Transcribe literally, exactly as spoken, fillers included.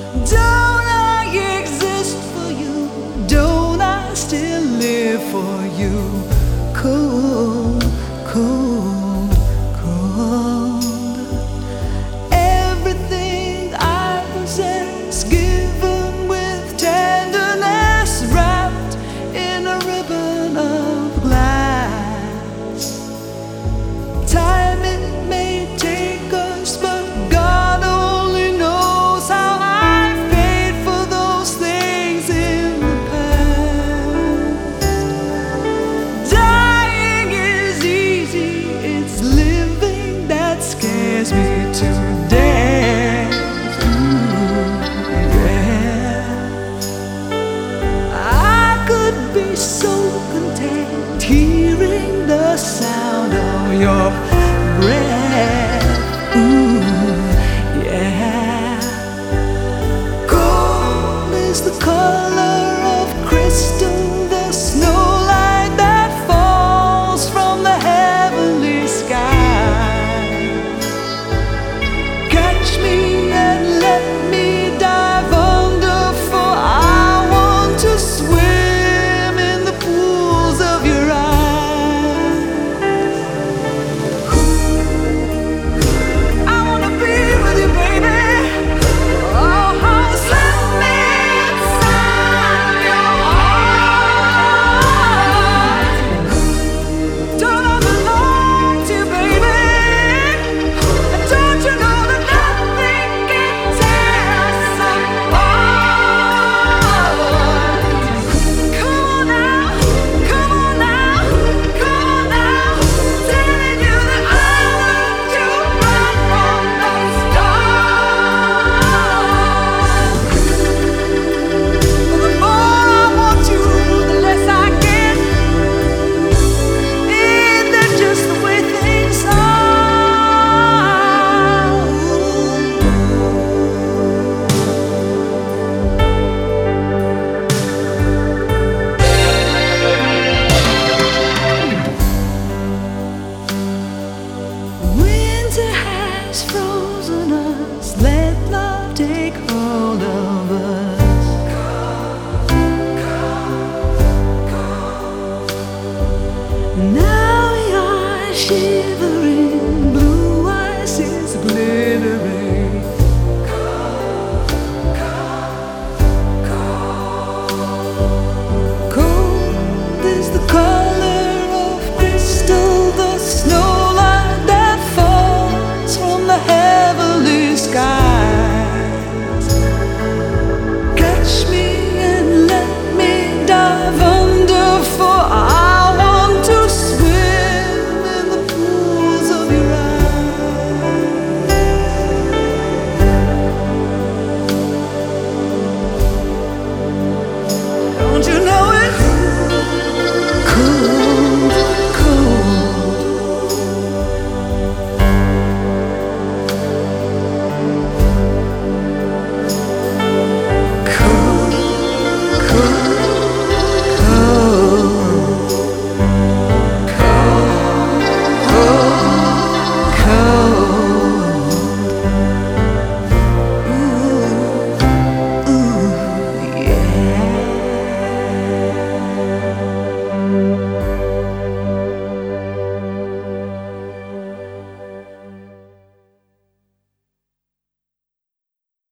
Don't I exist for you? Don't I still live for you? Cold, cold, cold. Everything I possess, given with tenderness, wrapped in a ribbon of glass. Time it may take us, but God only knows how I paid for those things in the past. Dying is easy, it's living that scares me to death. Ooh, yeah. I could be so content hearing the sound of your breath. Ooh, yeah. Gold is the color of crystal.